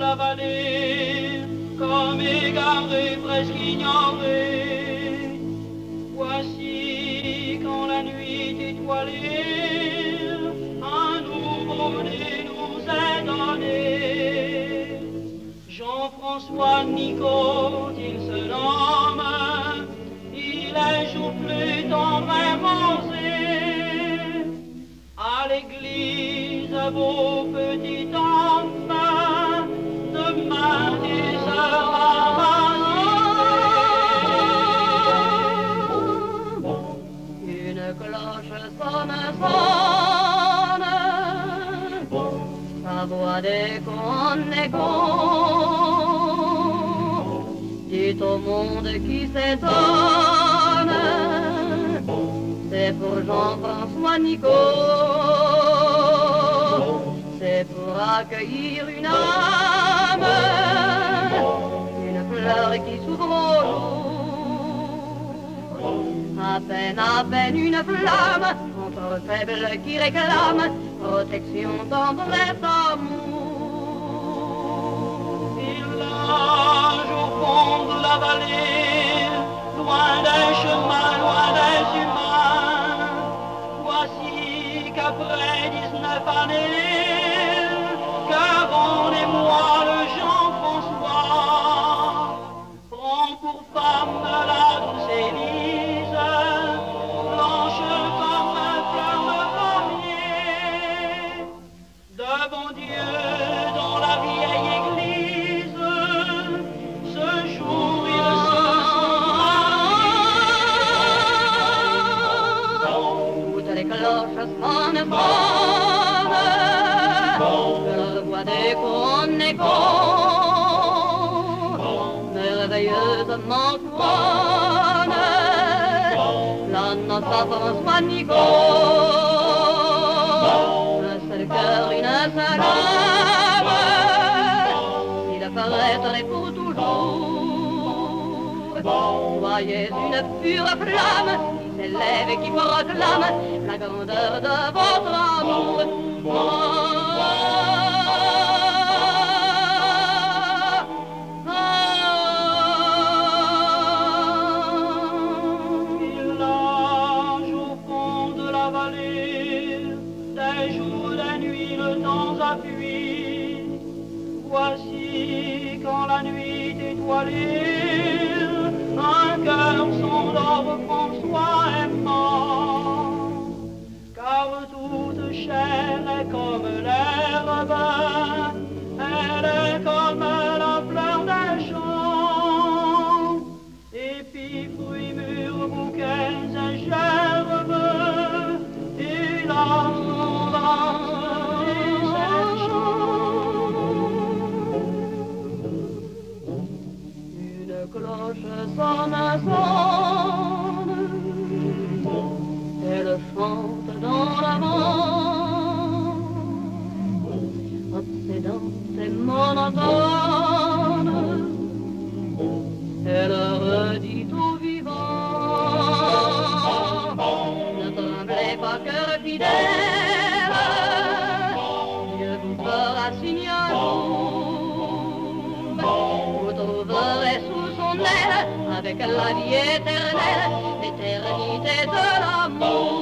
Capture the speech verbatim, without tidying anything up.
la vallée, comme égaré, presque ignoré. Voici quand la nuit étoilée, un nouveau-né nous est donné. Jean-François Nicot, il se nomme, il est jour plus tendre et rosé. À l'église, vos petits enfants, demain tu seras baptisé. Une cloche sonne, sonne, sa voix d'écho en écho, dit au monde qui s'étonne, c'est pour Jean-François Nicot, c'est pour accueillir une âme, une fleur qui s'ouvre au jour, à peine, à peine une flamme, contre faible qui réclame protection, tendresse, amour. Il nage au fond de la vallée, loin des chemins, loin des humains. Voici qu'après dix-neuf années, qu'avant les mois, le Jean-François prend pour femme la douce Élise, blanche comme un fleur de pommier, devant Dieu dans la vieille église. Ce jour il se marié. Toutes les cloches sonnent, sonnent, leur voix d'écho en écho, merveilleusement couronne la noce à François Nicot. Un seul cœur, une seule âme, il paraîtrait pour toujours. Voyez une pure flamme qui s'élève et qui proclame la grandeur de votre amour. Il nage au fond de la vallée, des jours, des nuits, le temps appuie. Voici quand la nuit étoilée, un cœur s'endort, François est mort. Car toute chair est comme l'herbe, elle est comme la fleur des champs. Épis, fruits mûrs, bouquets et gerbes, et l'arbre dans ses champs. Une cloche sonne, sonne, elle chante dans l'avant, obsédante et monotone, elle redit aux vivants, ne tremblez pas, cœur fidèle, Dieu vous fera signe un jour, vous trouverez sous son aile, avec la vie éternelle, l'éternité de l'amour.